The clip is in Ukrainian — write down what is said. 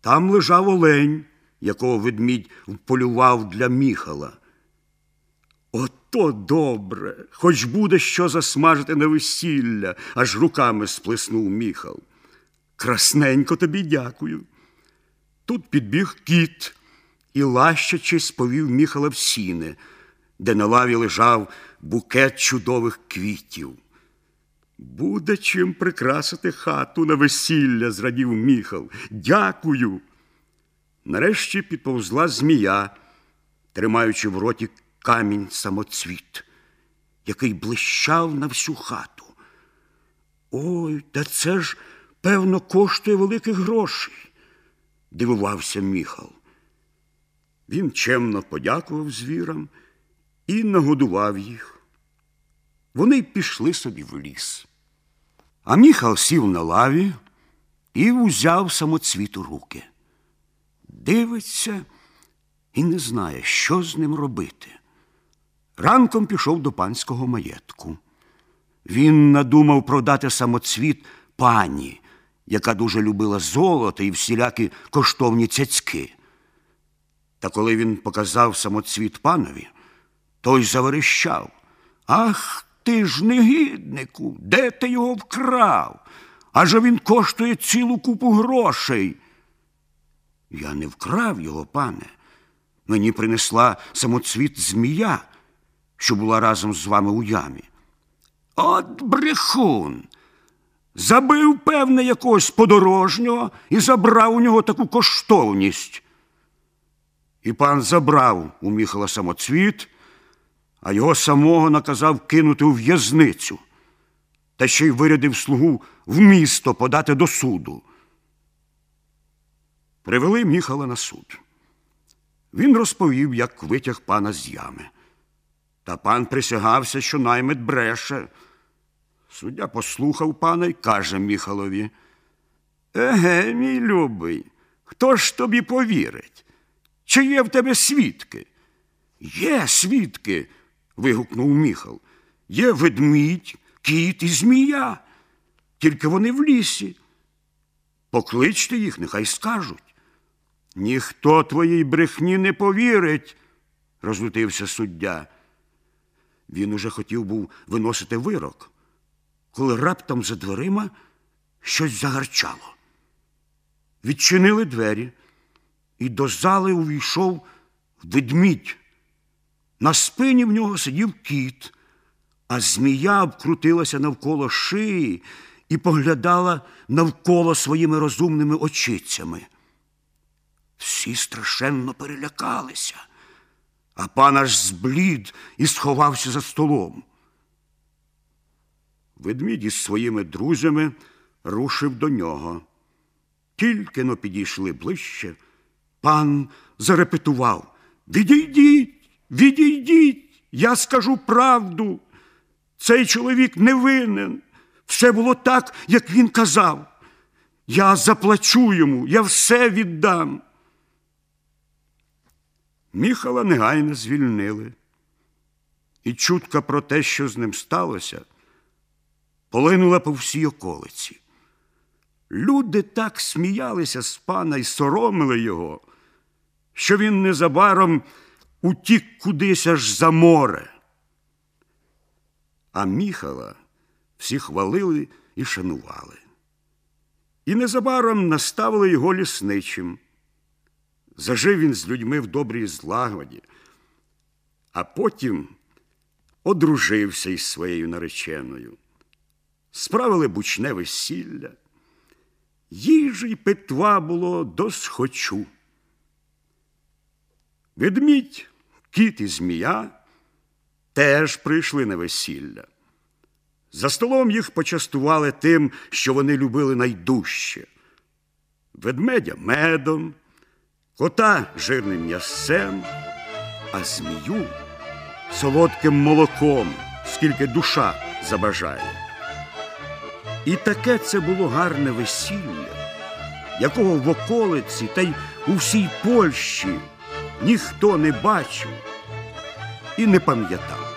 Там лежав олень, якого ведмідь вполював для Міхала. Ото добре, хоч буде що засмажити на весілля, аж руками сплеснув Міхал. Красненько тобі дякую. Тут підбіг кіт і, лащачись, повів Міхала в сіни, де на лаві лежав букет чудових квітів. Буде чим прикрасити хату на весілля, зрадів Міхал. Дякую. Нарешті підповзла змія, тримаючи в роті камінь-самоцвіт, який блищав на всю хату. Ой, та це ж, певно, коштує великих грошей, дивувався Міхал. Він чемно подякував звірам і нагодував їх. Вони пішли собі в ліс. А Міхал сів на лаві і узяв самоцвіт у руки. Дивиться і не знає, що з ним робити. Ранком пішов до панського маєтку. Він надумав продати самоцвіт пані, яка дуже любила золото і всілякі коштовні цяцьки. Та коли він показав самоцвіт панові, той заверещав: «Ах ти ж негіднику, де ти його вкрав? Адже він коштує цілу купу грошей». «Я не вкрав його, пане. Мені принесла самоцвіт змія, що була разом з вами у ямі». «От брехун! Забив, певне, якогось подорожнього і забрав у нього таку коштовність». І пан забрав у Міхала самоцвіт, а його самого наказав кинути у в'язницю, та ще й вирядив слугу в місто подати до суду. Привели Міхала на суд. Він розповів, як витяг пана з ями. Та пан присягався, що наймит бреше. Суддя послухав пана й каже Міхалові: «Еге, мій любий, хто ж тобі повірить? Чи є в тебе свідки?» «Є свідки!» – вигукнув Міхал. «Є ведмідь, кіт і змія. Тільки вони в лісі. Покличте їх, нехай скажуть». «Ніхто твоїй брехні не повірить», – розлютився суддя. Він уже хотів був виносити вирок, коли раптом за дверима щось загарчало. Відчинили двері, і до зали увійшов ведмідь. На спині в нього сидів кіт, а змія обкрутилася навколо шиї і поглядала навколо своїми розумними очицями. Всі страшенно перелякалися, а пан аж зблід і сховався за столом. Ведмідь із своїми друзями рушив до нього. Тільки-но підійшли ближче, пан зарепетував: «Відійдіть, відійдіть, я скажу правду. Цей чоловік не винен. Все було так, як він казав. Я заплачу йому, я все віддам». Міхала негайно звільнили. І чутка про те, що з ним сталося, полинула по всій околиці. Люди так сміялися з пана й соромили його, що він незабаром утік кудись аж за море. А Міхала всі хвалили і шанували. І незабаром наставили його лісничим. Зажив він з людьми в добрій злагоді, а потім одружився із своєю нареченою. Справили бучне весілля. Їжі й питва було досхочу. Ведмідь, кіт і змія теж прийшли на весілля. За столом їх почастували тим, що вони любили найдужче: ведмедя медом, кота жирним м'ясцем, а змію солодким молоком, скільки душа забажає. І таке це було гарне весілля, якого в околиці та й у всій Польщі ніхто не бачив і не пам'ятав.